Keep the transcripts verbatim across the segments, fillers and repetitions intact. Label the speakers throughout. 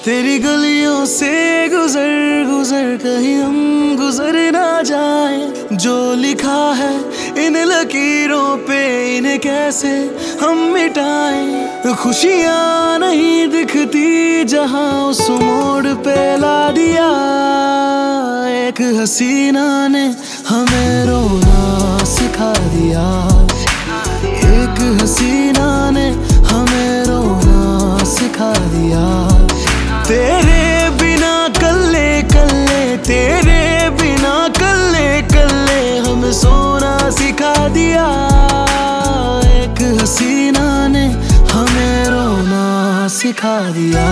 Speaker 1: तेरी गलियों से गुजर गुजर कहीं हम गुजर ना जाए। जो लिखा है इन लकीरों पे इन्हें कैसे हम मिटाएं। खुशियाँ नहीं दिखती जहाँ उस मोड़ पे ला दिया। एक हसीना ने हमें रोना सिखा दिया। एक हसीना ने हमें रोना सिखा दिया। तेरे बिना कल्ले कल्ले तेरे बिना कल्ले कल्ले हमें सोना सिखा दिया। एक हसीना ने हमें रोना सिखा दिया।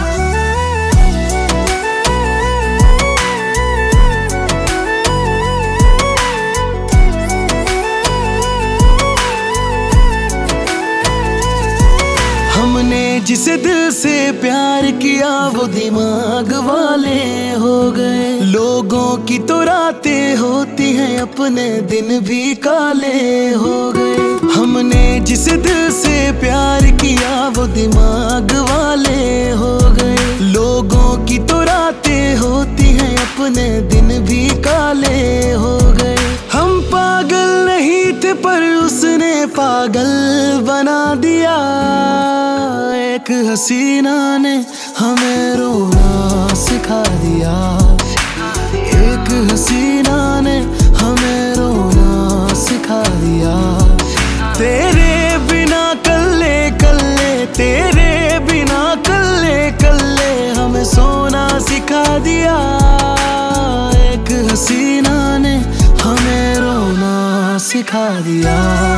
Speaker 1: हमने जिसे दिल से प्यार किया वो दिमाग वाले हो गए। लोगों की तो रातें होती हैं अपने दिन भी काले हो गए। हमने जिसे दिल से प्यार किया वो दिमाग वाले हो गए। लोगों की तो रातें होती हैं अपने दिन भी काले हो गए। हम पागल नहीं थे पर उसने पागल बना दिया। एक हसीना ने हमें रोना सिखा दिया। एक हसीना ने हमें रोना सिखा दिया। तेरे बिना कल्ले कल्ले तेरे बिना कल्ले कल्ले हमें सोना सिखा दिया। एक हसीना ने हमें रोना सिखा दिया।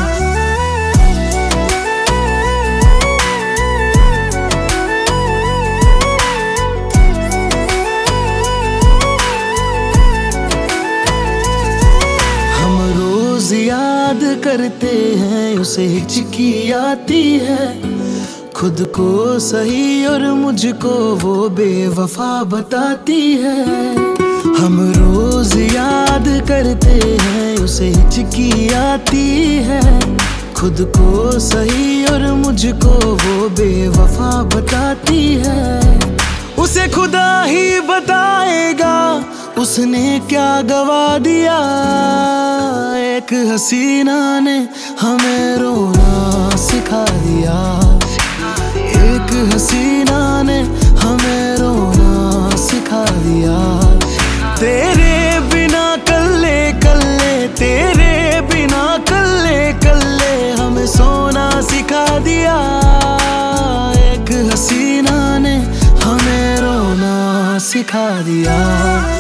Speaker 1: याद करते हैं उसे हिचकी आती है। खुद को सही और मुझको वो बेवफा बताती है। हम रोज याद करते हैं उसे हिचकी आती है। खुद को सही और मुझको वो बेवफा बताती है। उसे खुदा ही बताएगा उसने क्या गवा दिया। एक हसीना ने हमें रोना सिखा दिया। एक हसीना ने हमें रोना सिखा दिया। तेरे बिना कल्ले कल्ले तेरे बिना कल्ले कल्ले हमें सोना सिखा दिया। एक हसीना ने हमें रोना सिखा दिया।